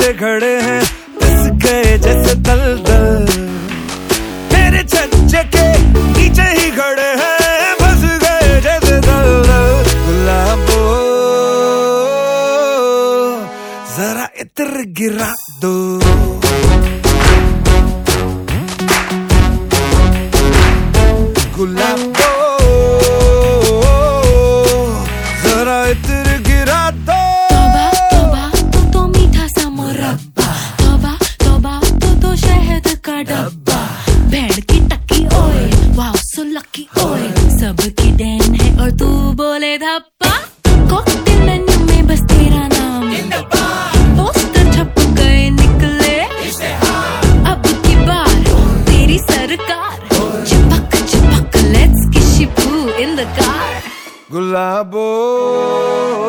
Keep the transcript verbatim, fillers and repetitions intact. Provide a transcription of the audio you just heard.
पीछे खड़े हैं, पिस गए जैसे दलदल। तेरे छज्जे के नीचे ही खड़े हैं, फंस गए जैसे दलदल। गुलाबो जरा इत्र गिरा दो, गुलाबो जरा इत्र गिरा दो। तौबा तौबा तो तो मीठा सा मुरब्बा, तौबा तौबा तो तो शहद का डब्बा। भेड़ की टक्की ओए, वाओ सो लकी ओए, सबकी डैन है और तू बोले धप्पा। कॉकटेल मेन्यू में बस तेरा नाम, पोस्टर छप गए निकले अब की बार तेरी सरकार। चिपक चिपक लेट्स किशी पू इन द कार। गुलाबो